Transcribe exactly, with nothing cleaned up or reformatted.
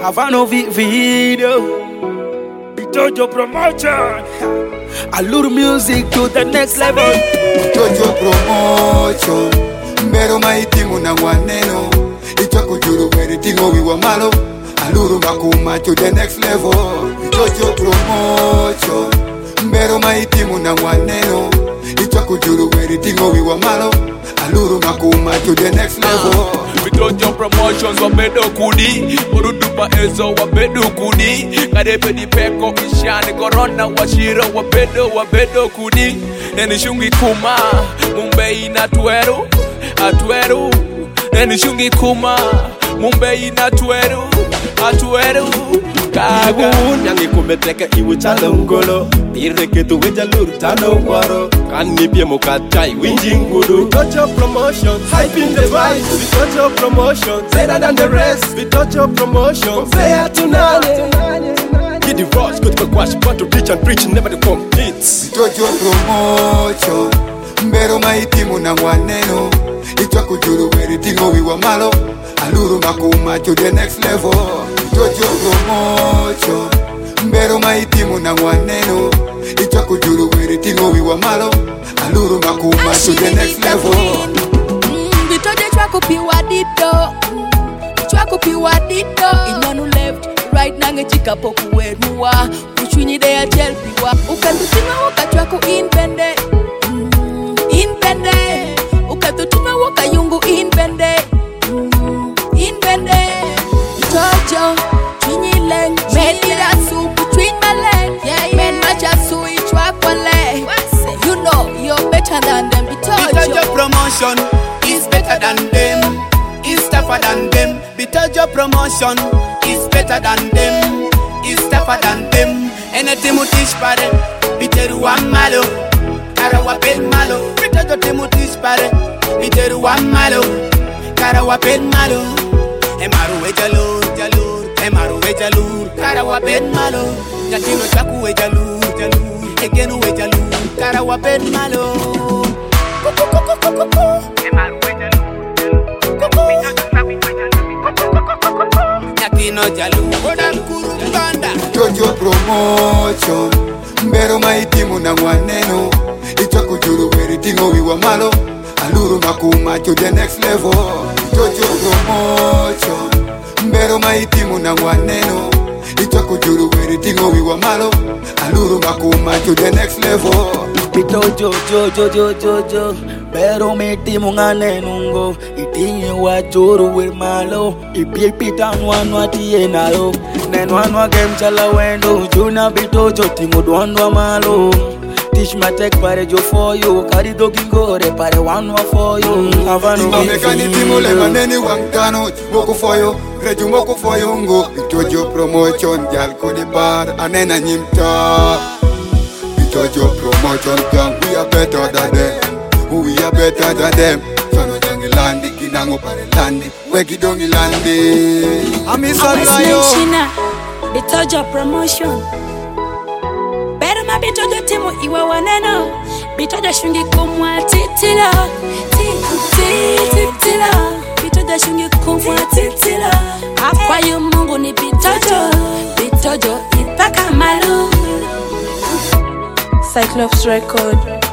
Havano video, Bitojo promotion, Allure music to the next level. Bitojo promotion, mbero maitimu na waneno. Ichako juru weri tingo wiwa malo. Allure makuma to the next level. Bitojo promotion, mbero maitimu na waneno. Ichako juru weri tingo wiwa malo. Allure makuma to the next level. Bitojo promotions wabedo kudi Urudupa ezo wabedo kudi Ngarepe di peko ishani corona washiro wabedo wabedo kudi Neni shungi kuma Mumbei na tueru Atueru Neni shungi kuma Mumbei na tueru Atueru Kaga Nyangi kumeteka iwu chalo ngolo Ireke tu weja luru tano waro Kani pia mokachai winji ngudu Bitojo promotion, hype in the vibe Bitojo promotion, better than the rest Bitojo promotion, fair to none Get the rush, go to the wash Want to reach and preach, never to compete Bitojo promotion, mbero maitimu na waneno Ichako juru weri tingo wiwa malo Allure makuma to the next level. Bitojo promotion, mbero maitimu na waneno Ichako juru weri tingo wiwa malo Allure makuma to the next level. Bitojo chwako piwa dito Chwako piwa dito Inyonu left, right nange chika poku weruwa Kuchwini dea jel piwa Ukantutima waka chwako inbende Inbende Ukantutima waka yungu inbende Inbende Bitojo Chwini leng Medira supu chwin maleng Men macha sui chwako le You know you're better than them Bitojo Bitojo promotion is better than them Is tougher than them Bitojo promotion is better than them Is tougher than them Anything mutish pare Biteru wa malo Kara wa pen malo Bitojo timutish pare Biteru wa malo Kara wa pen malo Emaru we jalur jalur Emaru we jalur Kara wa pen malo Nyatino chaku we jalur jalur Egenu we jalur Kara wa pen malo Emaru we jalur Nyatino jalur Kodal kuru mbanda Bitojo promotion, mbero maitimu na waneno Ichako juru weri tingo wiwa malo Allure makuma to the next level. Bitojo promotion, mbero maitimu na waneno Ichako juru weri tingo wiwa malo Allure makuma to the next level. Bitojo jo jo jo jo jo Bero meti mungane nungo Itingi wa juru wir malo Ipi pita nwanwa tiye nalo Nenwanwa game chala wendo Juna bitojo tingo duanwa malo Tish matek pare jo for you Kari dogi gore pare wanwa for you Havano Imamekani timu le maneni wankano Moko for you, reju moko for you ngo Bitojo promotion, jal kodi bar Anena nyimta Bitojo promotion gang, we are better than them We are better than them Sono jangi landi, kinango pare landi Weki dongi landi Amisa layo Bitojo promotion Better ma Bitojo timu iwa waneno Bitojo shungi kumwa titila Titila Bitojo shungi kumwa titila Hapa yu mungu ni Bitojo Bitojo ipaka malu Cyclops Record.